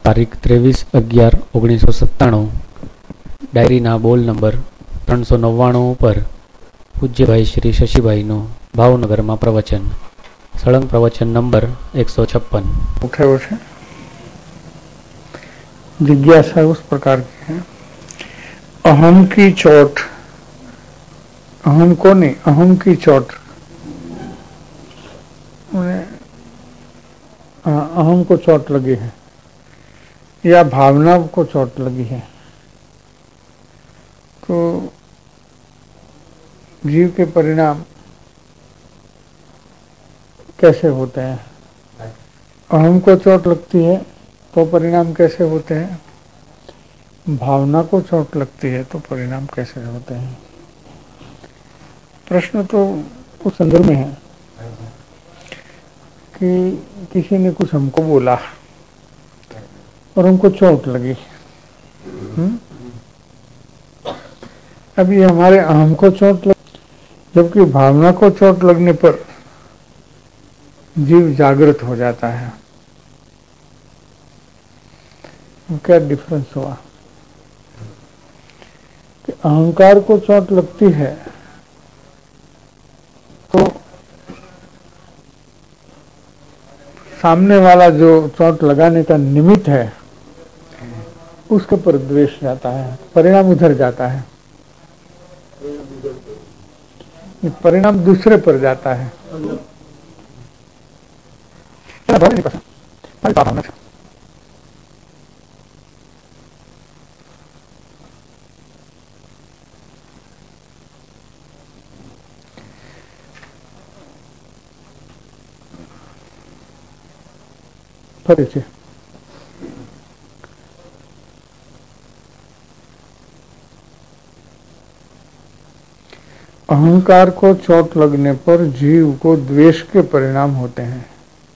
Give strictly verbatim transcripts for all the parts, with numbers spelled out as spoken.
તારીખ ત્રેવીસ અગિયાર ઓગણીસો સત્તાણું ડાયરીના બોલ નંબર ત્રણસો નવ્વાણું ઉપર પૂજ્યભાઈ શ્રી શશીભાઈનું ભાવનગરમાં પ્રવચન, સળંગ પ્રવચન નંબર એકસો छप्पन उठायो है। जिज्ञासा उस प्रकार की है, अहम की चोट, अहम को नहीं, अहम की चोट, अहम को चोट लगी है या भावना को चोट लगी है, तो जीव के परिणाम कैसे होते हैं? अहम को चोट लगती है तो परिणाम कैसे होते हैं? भावना को चोट लगती है तो परिणाम कैसे होते हैं? प्रश्न तो उस संदर्भ में है कि किसी ने कुछ हमको बोला और हमको चोट लगी। हुँ? अभी हमारे अहम को चोट लग, जबकि भावना को चोट लगने पर जीव जागृत हो जाता है। क्या डिफरेंस हुआ कि अहंकार को चोट लगती है तो सामने वाला जो चोट लगाने का निमित्त है उसके पर द्वेष जाता है, परिणाम उधर जाता है, परिणाम दूसरे पर जाता है। फरीથી अहंकार को चोट लगने पर जीव को द्वेष के परिणाम होते हैं।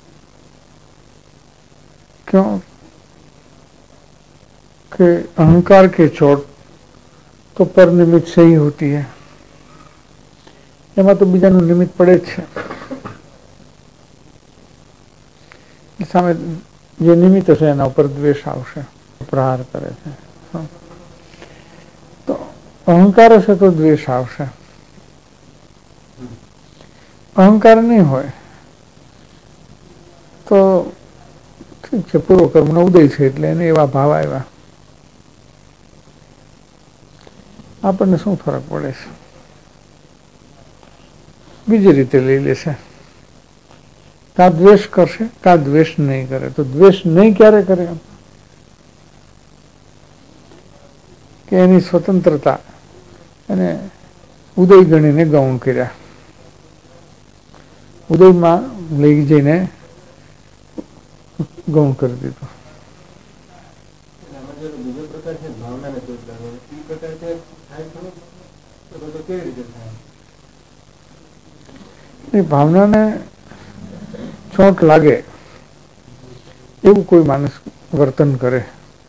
क्यों? कि अहंकार की चोट तो पर निमित्त से ही होती है, एमा तो बीजाનું નિમિત્ત પડે જ છે। સામે જે નિમિત્ત છે એના ઉપર દ્વેષ આવશે, પ્રહાર કરે છે। તો અહંકાર હશે તો દ્વેષ આવશે, અહંકાર નહીં હોય તો ઠીક છે, પૂર્વકર્મનો ઉદય છે એટલે એને એવા ભાવ આવ્યા, આપણને શું ફરક પડે છે, બીજી રીતે લઈ લેશે। કા દ્વેષ કરશે કા દ્વેષ નહીં કરે। તો દ્વેષ નહીં ક્યારે કરે કે એની સ્વતંત્રતા અને ઉદય ગણીને ગૌણ કર્યા, ઉદયમાં લઈ જઈને ગૌણ કરી દીધું। ભાવનાને ચોટ લાગે એવું કોઈ માણસ વર્તન કરે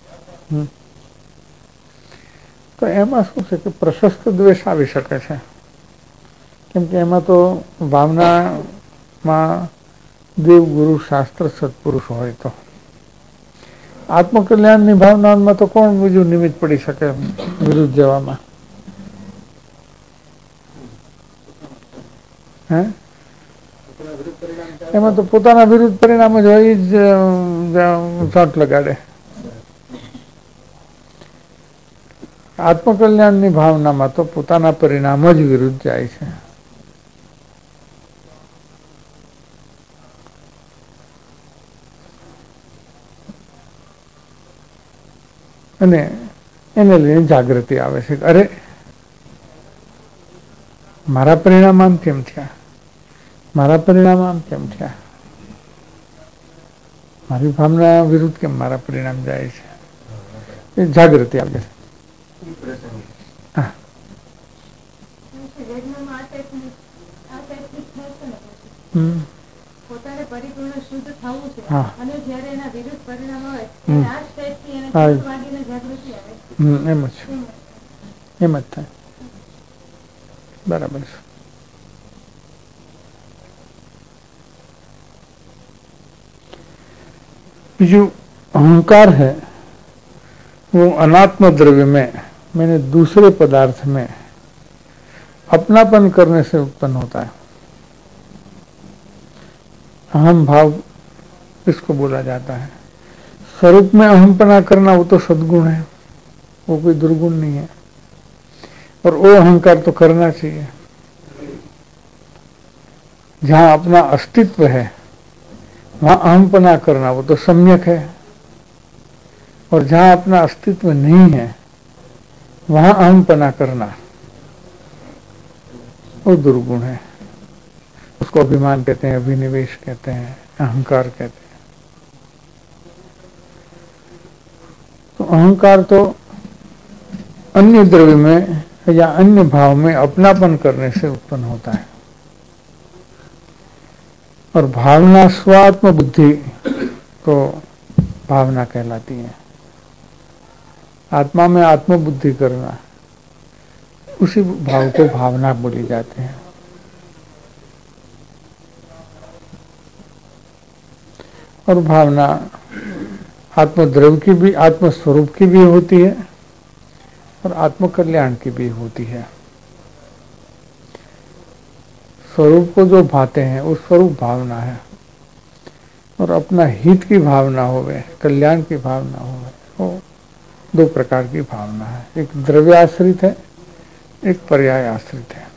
તો એમાં શું છે કે પ્રશસ્ત દ્વેષ આવી શકે છે, કેમ કે એમાં તો ભાવનામાં દેવ ગુરુ શાસ્ત્ર સત્પુરુષ હોય તો આત્મકલ્યાણની ભાવનામાં તો કોણ બીજું નિમિત્ત પડી શકે વિરુદ્ધ જવામાં? હે એમાં તો પોતાના વિરુદ્ધ પરિણામ જ હોય, જ ચોટ લગાડે। આત્મકલ્યાણની ભાવનામાં તો પોતાના પરિણામ જ વિરુદ્ધ જાય છે। અને એને લઈને જાગૃતિ આવે છે, અરે મારા પરિણામ આમ કેમ થયા, મારા પરિણામ આમ કેમ થયા, મારી ભાવના વિરુદ્ધ કેમ મારા પરિણામ જાય છે, એ જાગૃતિ આવે છે। હા હમ પોતાને પરિપૂર્ણ શુદ્ધ થવું છે અને જ્યારે એના વિરુદ્ધ પરિણામ આવે ત્યારે આ સ્ટેજથી એને વાગીને જાગૃતિ આવે। હમ એમ જ એમ જ થાય, બરાબર છે। બીજું अहंकार है वो अनात्म द्रव्य में, मैंने दूसरे पदार्थ में अपनापन करने से उत्पन्न होता है। अहम भाव इसको बोला जाता है। स्वरूप में अहमपना करना वो तो सद्गुण है, वो कोई दुर्गुण नहीं है, और वो अहंकार तो करना चाहिए। जहां अपना अस्तित्व है वहां अहमपना करना वो तो सम्यक है, और जहां अपना अस्तित्व नहीं है वहां अहमपना करना वो दुर्गुण है। उसको अभिमान कहते हैं, अभिनिवेश कहते हैं, अहंकार कहते हैं। तो अहंकार तो अन्य द्रव्य में या अन्य भाव में अपनापन करने से उत्पन्न होता है, और भावना स्वात्म बुद्धि को भावना कहलाती है। आत्मा में आत्मबुद्धि करना, उसी भाव को भावना बोली जाते हैं। और भावना आत्मद्रव्य की भी, आत्मस्वरूप की भी होती है और आत्मकल्याण की भी होती है। स्वरूप को जो भाते हैं वो स्वरूप भावना है, और अपना हित की भावना होवे, कल्याण की भावना होवे, वो दो प्रकार की भावना है। एक द्रव्य आश्रित है, एक पर्याय आश्रित है।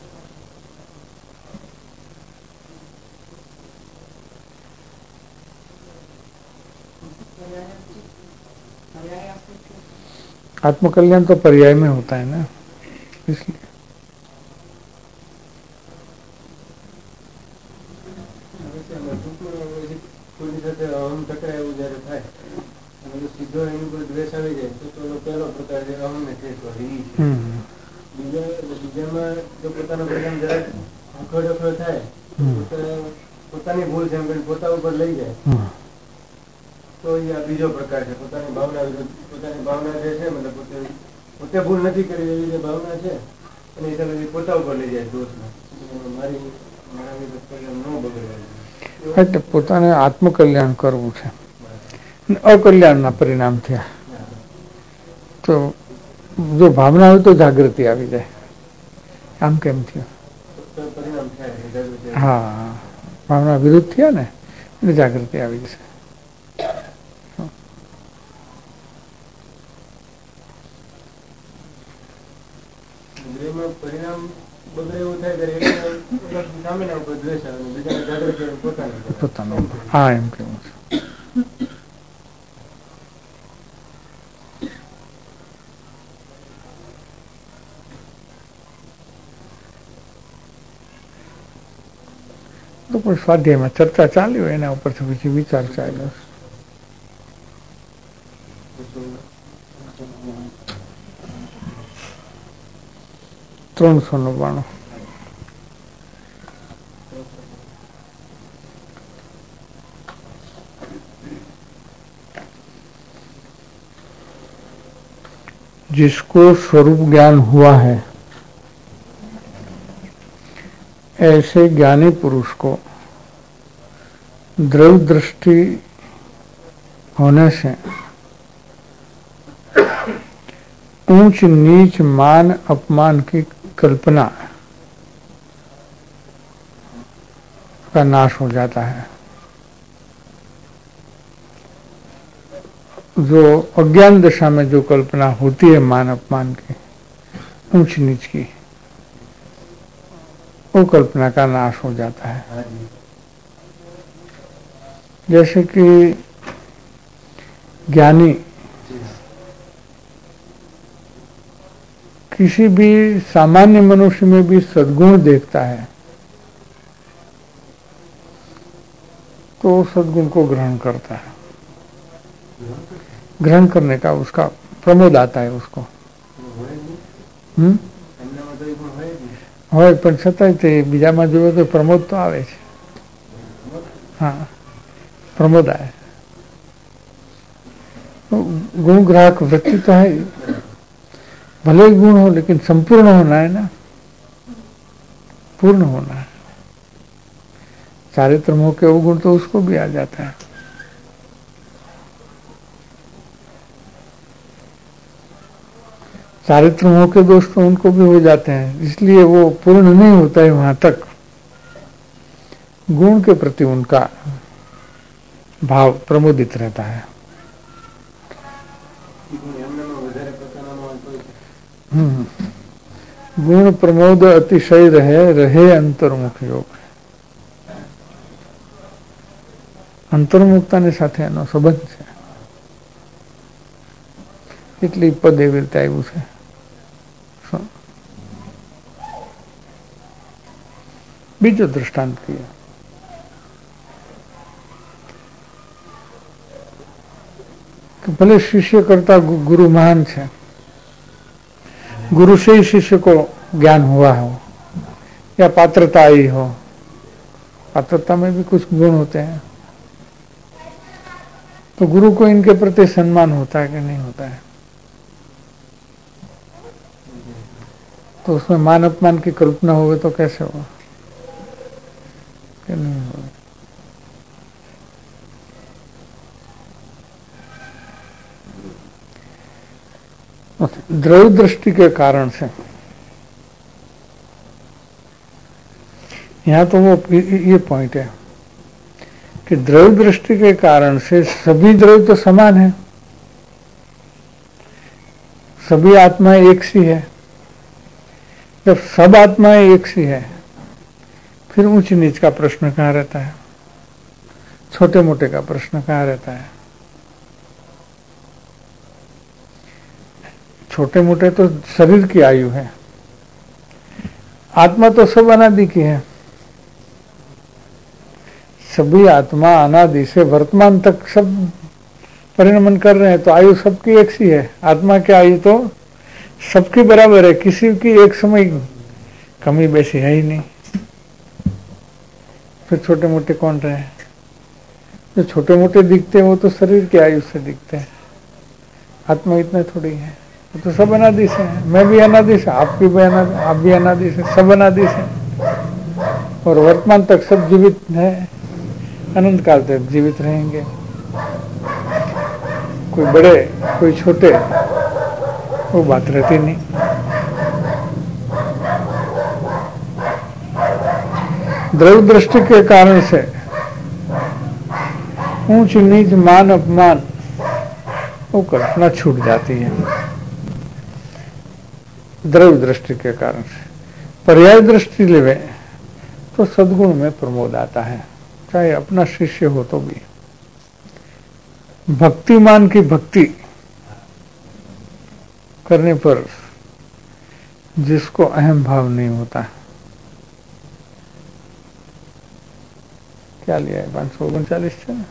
आत्मकल्याण तो पर्याय में होता है ना, इसलिए तो ये बीजो प्रकार है। પોતાની ભાવના પોતાની ભાવના જે છે મતલબ પોતે પોતે ભૂલ નથી કરી એવી જે ભાવના છે અને એ તમે પોતા ઉપર લઈ જાય દોષને મારી મારા કલ્યાણ ન બગડે એટલે પોતાને આત્મકલ્યાણ કરવું છે, અકલ્યાણના પરિણામ થયા તો જો ભાવના હોય તો જાગૃતિ આવી જાય। આમ કેમ થયું? હા, ભાવના વિરુદ્ધ થયા ને એટલે જાગૃતિ આવી જશે। પરિણામ બગડે એવું થાય ત્યારે સામેના ઉપર દ્વેષ આવે, બીજાને જાગૃતિ પોતાનો હા એમ કેવું છે। તો પણ સ્વાધ્યાયમાં ચર્ચા ચાલી હોય એના ઉપરથી પછી વિચાર ચાલ્યો। ત્રણસો નવ્વાણું जिसको स्वरूप ज्ञान हुआ है ऐसे ज्ञानी पुरुष को द्रव्य दृष्टि होने से ऊंच नीच मान अपमान की कल्पना का नाश हो जाता है। जो अज्ञान दशा में जो कल्पना होती है मान अपमान की, ऊंच नीच की, वो कल्पना का नाश हो जाता है। जैसे कि ज्ञानी किसी भी सामान्य मनुष्य में भी सद्गुण देखता है तो सद्गुण को ग्रहण करता है। ग्रहण करने का उसका प्रमोद आता है उसको। हम्म હોય પણ છતાંય તે બીજામાં જોયો તો પ્રમોદ તો આવે છે। હા, પ્રમોદ આવે। गुणग्राहक वृत्ति तो है, भले ही गुण हो लेकिन संपूर्ण होना है ना, पूर्ण होना है। चारित्र मोह के अवगुण तो उसको भी आ जाता है। चारित्र मोह के दोष तो उनको भी हो जाते हैं, इसलिए वो पूर्ण नहीं होता है वहां तक। गुण के प्रति उनका भाव प्रमोदित रहता है। हम्म गुण प्रमोद अतिशय रहे, रहे अंतर्मुख योग। અંતર્મુખતાની સાથે એનો સંબંધ છે, એટલી પદ એવી રીતે આવ્યું છે। બીજો દૃષ્ટાંત કહીએ કે ભલે શિષ્ય કરતા गुरु महान છે, गुरु से ही शिष्य को ज्ञान हुआ हो या पात्रता आई हो, पात्रता में भी कुछ गुण होते हैं, तो गुरु को इनके प्रति सम्मान होता है कि नहीं होता है? तो उसमें मान अपमान की कल्पना होगी तो कैसे होगा कि नहीं होगा? द्रव्य दृष्टि के कारण से यहाँ तो वो ये पॉइंट है कि द्रव्य दृष्टि के कारण से सभी द्रव्य तो समान है, सभी आत्माएं एक सी है। जब सब आत्माएं एक सी है, फिर ऊंच नीच का प्रश्न कहाँ रहता है, छोटे मोटे का प्रश्न कहाँ रहता है? छोटे मोटे तो शरीर की आयु है, आत्मा तो सब अनादि की है। सभी आत्मा अनादि से वर्तमान तक सब परिणमन कर रहे हैं, तो आयु सबकी एक सी है। आत्मा की आयु तो सबकी बराबर है, किसी की एक समय कमी बेसी है ही नहीं। फिर छोटे मोटे कौन रहे? जो छोटे मोटे दिखते हैं वो तो शरीर की आयु से दिखते हैं, आत्मा इतने थोड़ी है, वो तो सब अनादि से है। मैं भी अनादि से, आप भी अनादि, आप भी अनादि से, सब अनादि से, और वर्तमान तक सब जीवित है, अनंत काल तक जीवित रहेंगे। कोई बड़े कोई छोटे वो बात रहती नहीं। द्रव्य दृष्टि के कारण से ऊंच नीच मान अपमान वो कल्पना छूट जाती है, द्रव्य दृष्टि के कारण से। पर्याय दृष्टि लेवे तो सद्गुण में प्रमोद आता है, चाहे अपना शिष्य हो तो भी। भक्तिमान की भक्ति करने पर जिसको अहम भाव नहीं होता, क्या लिया है? पांच सौ उनचालीस से ना?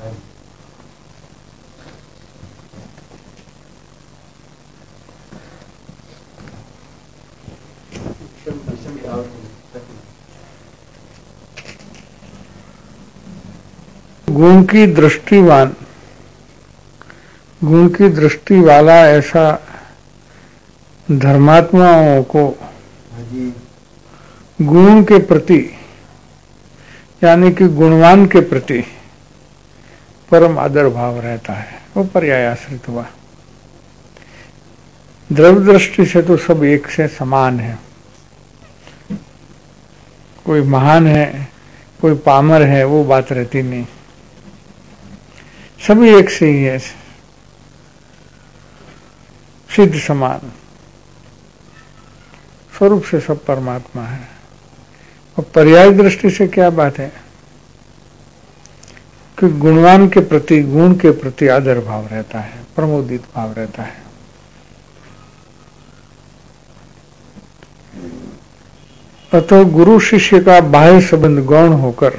गुण की दृष्टिवान, गुण की दृष्टि वाला ऐसा धर्मात्माओं को गुण के प्रति यानी कि गुणवान के प्रति परम आदर भाव रहता है, वो पर्याय आश्रित हुआ। द्रव्य दृष्टि से तो सब एक से समान है, कोई महान है कोई पामर है वो बात रहती नहीं, सभी एक से ही है, सिद्ध समान स्वरूप से सब परमात्मा है। और पर्याय दृष्टि से क्या बात है कि गुणवान के प्रति गुण के प्रति आदर भाव रहता है, प्रमोदित भाव रहता है। अतः गुरु शिष्य का बाह्य संबंध गौण होकर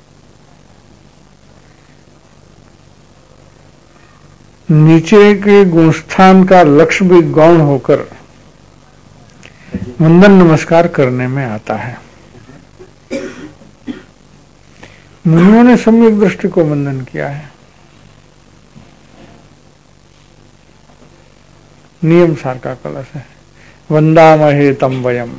नीचे के गुणस्थान का लक्ष्य भी गौण होकर वंदन नमस्कार करने में आता है। मुनियों ने सम्यक दृष्टि को वंदन किया है, नियम सार का कलश है, वंदामहे तम वयम।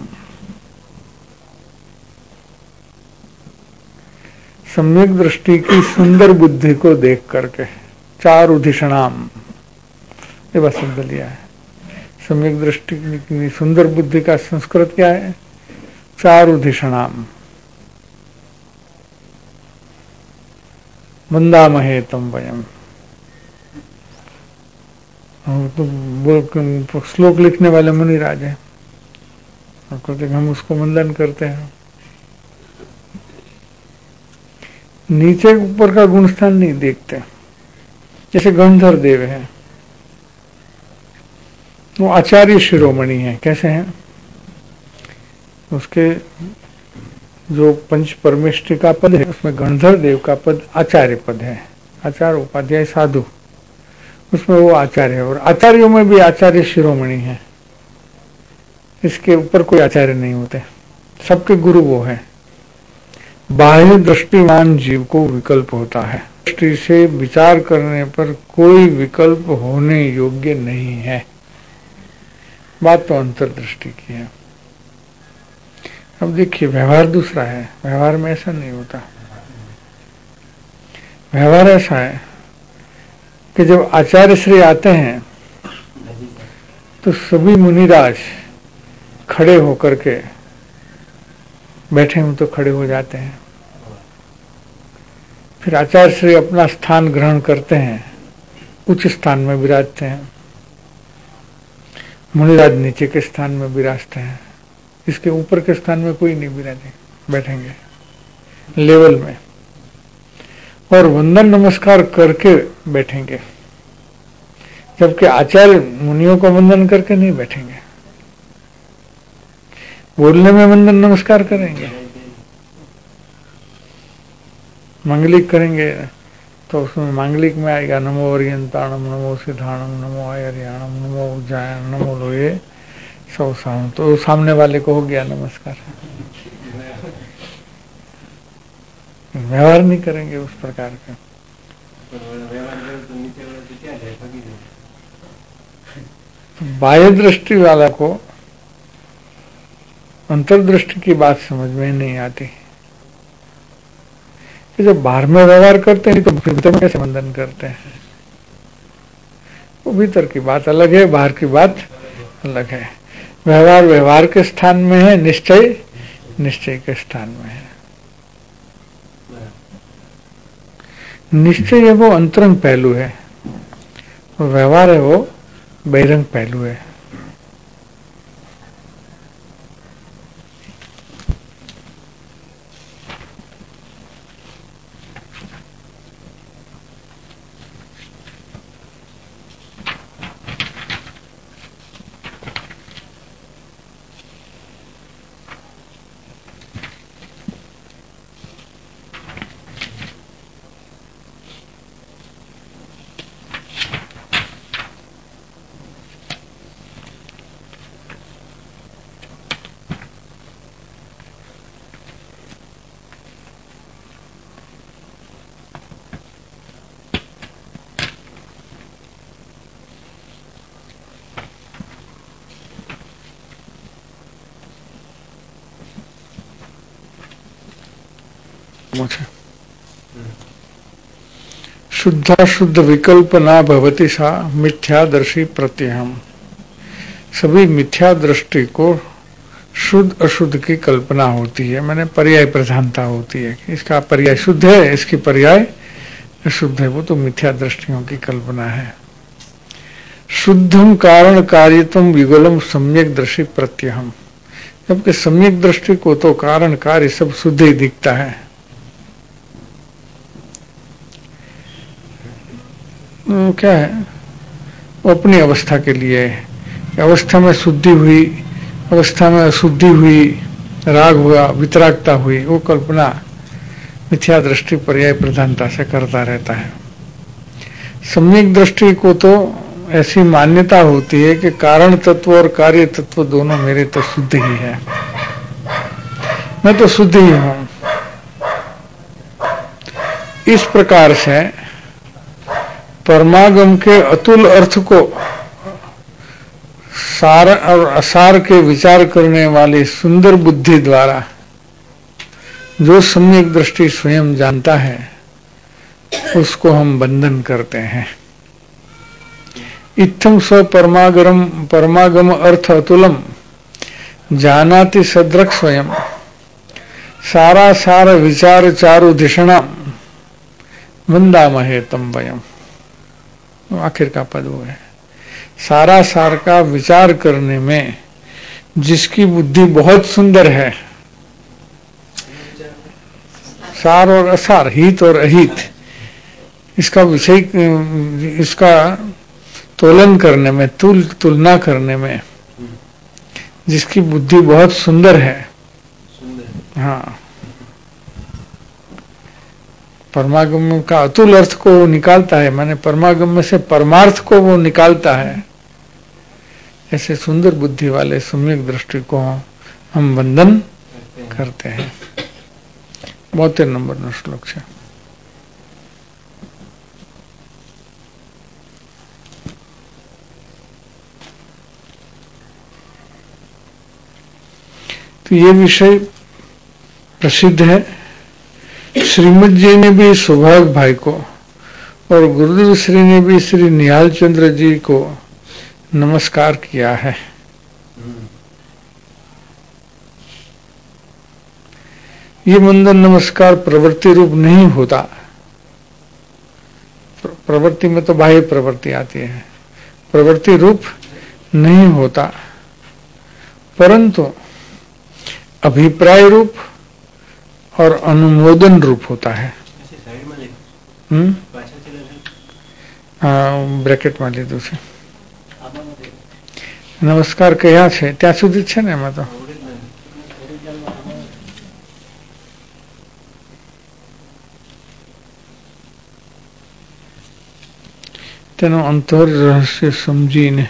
सम्यक दृष्टि की सुंदर बुद्धि को देख करके चारुधिषणाम ये बस शब्द लिया है। सम्यक दृष्टि की सुंदर बुद्धि का संस्कृत क्या है? चारुधिषणाम वंदामहे तम वयम। तो श्लोक लिखने वाले मुनिराज हैं, कहते हम उसको वंदन करते हैं। नीचे ऊपर का गुणस्थान नहीं देखते। जैसे गंधर देव है, वो आचार्य शिरोमणि है। कैसे हैं? उसके जो पंच परमेष्टि का पद है उसमें गंधर देव का पद आचार्य पद है। आचार्य उपाध्याय साधु, उसमें वो आचार्य है। और आचार्यों में भी आचार्य शिरोमणि है, इसके ऊपर कोई आचार्य नहीं होते, सबके गुरु वो है। बाह्य दृष्टिवान जीव को विकल्प होता है, दृष्टि से विचार करने पर कोई विकल्प होने योग्य नहीं है। बात तो अंतर्दृष्टि की है। अब देखिए, व्यवहार दूसरा है, व्यवहार में ऐसा नहीं होता। व्यवहार ऐसा है कि जब आचार्य श्री आते हैं तो सभी मुनिराज खड़े होकर के, बैठे हूं तो खड़े हो जाते हैं। फिर आचार्य श्री अपना स्थान ग्रहण करते हैं, उच्च स्थान में विराजते हैं। मुनिराज नीचे के स्थान में विराजते हैं। इसके ऊपर के स्थान में कोई नहीं विराजे, बैठेंगे लेवल में, और वंदन नमस्कार करके बैठेंगे। जबकि आचार्य मुनियों को वंदन करके नहीं बैठेंगे, बोलने में वंदन नमस्कार करेंगे। मांगलिक करेंगे तो उसमें मांगलिक में आएगा नमो अर्यंताणम, नमो सिद्धाणम, नमो आयर्याणम, नमो उज्जायन, नमो लोये सौ साम। तो सामने वाले को हो गया नमस्कार। व्यवहार नहीं करेंगे उस प्रकार का। बाह्य दृष्टि वाला को अंतर्दृष्टि की बात समझ में नहीं आती। कि जब बाहर में व्यवहार करते हैं तो भीतर में कैसे वंदन करते हैं? वो भीतर की बात अलग है, बाहर की बात अलग है। व्यवहार व्यवहार के स्थान में है, निश्चय निश्चय के स्थान में है। निश्चय है वो अंतरंग पहलू है, और व्यवहार है वो बहिरंग पहलू है। शुद्धा शुद्ध विकल्प ना भवति सा मिथ्यादर्शी प्रत्यहम। सभी मिथ्या दृष्टि को शुद्ध अशुद्ध की कल्पना होती है, मैंने पर्याय प्रधानता होती है। इसका पर्याय शुद्ध है, इसकी पर्याय अशुद्ध है, वो तो मिथ्या दृष्टियों की कल्पना है। शुद्धम कारण कार्यत्वम विगलम सम्यक दृष्टि प्रत्यहम। जबकि सम्यक दृष्टि को तो कारण कार्य सब शुद्ध ही दिखता है। वो क्या है, वो अपनी अवस्था के लिए है। अवस्था में शुद्धि हुई, अवस्था में अशुद्धि हुई, राग हुआ, वितरागता हुई, वो कल्पना मिथ्या दृष्टि पर्याय प्रधानता से करता रहता है। सम्यक दृष्टि को तो ऐसी मान्यता होती है कि कारण तत्व और कार्य तत्व दोनों मेरे तो शुद्ध ही है, मैं तो शुद्ध ही हूं। इस प्रकार से परमागम के अतुल अर्थ को सार और असार के विचार करने वाली सुंदर बुद्धि द्वारा जो सम्यक दृष्टि स्वयं जानता है, उसको हम बंधन करते हैं। इत्थम स्व परमागम परमागम अर्थ अतुलम जानाति सद्रक स्वयं सारा सार विचार चारु धिषणा वंदामहे तम वयम। आखिर का पद वो है, सारा सार का विचार करने में जिसकी बुद्धि बहुत सुंदर है, सार और असार, हित और अहित, इसका विषय, इसका तोलन करने में, तुल तुलना करने में जिसकी बुद्धि बहुत सुंदर है, हाँ, परमागम का अतुल अर्थ को वो निकालता है, माने परमागम से परमार्थ को वो निकालता है। ऐसे सुंदर बुद्धि वाले सम्यक दृष्टि को हम वंदन करते हैं। बहत्तर नंबर नो श्लोक है। तो ये विषय प्रसिद्ध है। श्रीमद जी ने भी सौभाग्य भाई को और गुरुदेव श्री ने भी श्री निहाल चंद्र जी को नमस्कार किया है। ये वंदन नमस्कार प्रवृत्ति रूप नहीं होता, प्रवृत्ति में तो बाह्य प्रवृत्ति आती है, प्रवृत्ति रूप नहीं होता, परंतु अभिप्राय रूप और अनुमोदन रूप होता है। हम्म हाँ, ब्रेकेट में लीधुं छे। नमस्कार कया छे त्या सुधी छे ने एमां तो तेनो अंतर रहस्य समझीने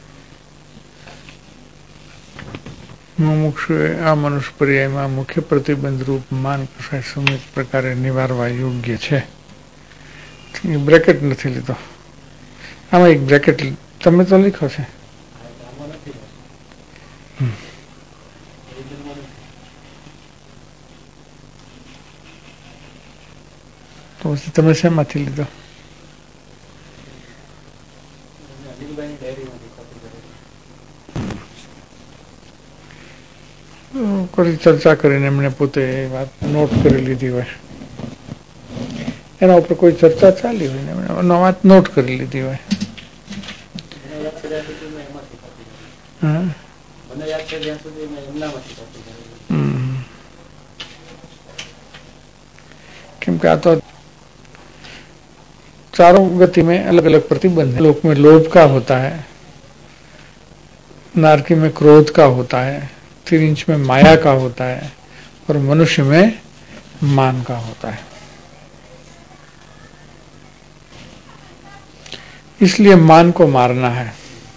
मुमुक्षुए आ मनुष्य पर्यायमां मुख्य प्रतिबंध रूप मान कसाय समित प्रकारे निवारवा योग्य छे। ब्रेकेट नहीं लीधो, आमां एक ब्रेकेट तमे तो लिखो छे। तो तमे शेमांथी लीधो? कोई चर्चा करीने एमणे पोते वात नोट करी लीधी होय, एना उपर कोई चर्चा चाली होय ने एमणे वात नोट करी लीधी होय। हाँ મને યાદ છે જ્યાં સુધી મેં એમનામાંથી કોપી કરી। કેમ કે આ તો चारों गति में अलग अलग प्रतिबंध है। लोक में लोभ का होता है, नारकी में क्रोध का होता है, तिरिंच में माया का होता है और मनुष्य में मान का होता है। इसलिए मान को मारना है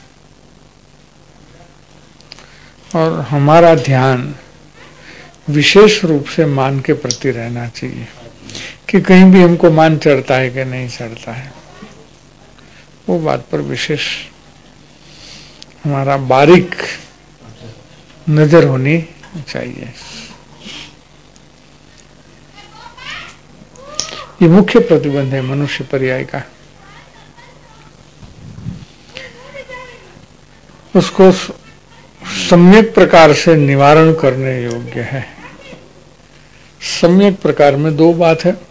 और हमारा ध्यान विशेष रूप से मान के प्रति रहना चाहिए कि कहीं भी हमको मान चढ़ता है कि नहीं चढ़ता है, वो बात पर विशेष हमारा बारीक नजर होनी चाहिए। ये मुख्य प्रतिबंध है मनुष्य पर्याय का। उसको सम्यक प्रकार से निवारण करने योग्य है। सम्यक प्रकार में दो बात है,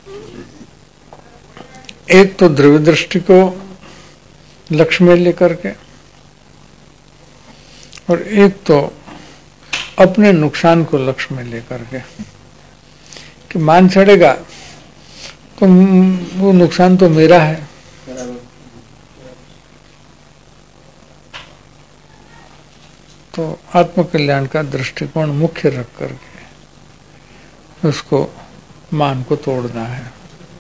एक तो द्रव्य दृष्टि को लक्ष्य में लेकर के और एक तो अपने नुकसान को लक्ष्य में लेकर के कि मान चढ़ेगा तो वो नुकसान तो मेरा है। तो आत्मकल्याण का दृष्टिकोण मुख्य रख करके उसको मान को तोड़ना है।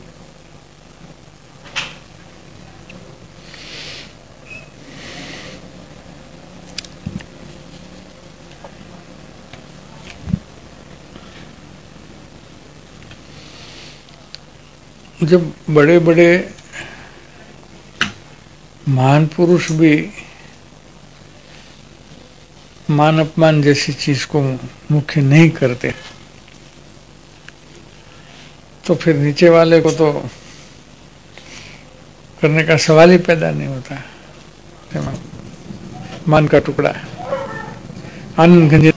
जब बड़े बड़े महान पुरुष भी मान अपमान जैसी चीज को मुख्य नहीं करते तो फिर नीचे वाले को तो करने का सवाल ही पैदा नहीं होता। मान का टुकड़ा है, आनंद गंज।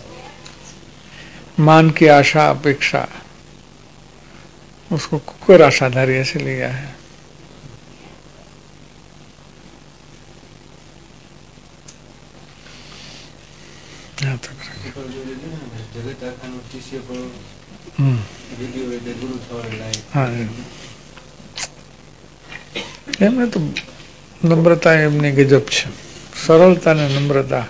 मान की आशा अपेक्षा, उसको कुकर आशाधारी ऐसे लिया है। हाँ, એમને તો નમ્રતા એમની ગજબ છે, સરળતા ને નમ્રતા.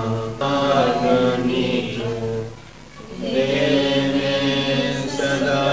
સદા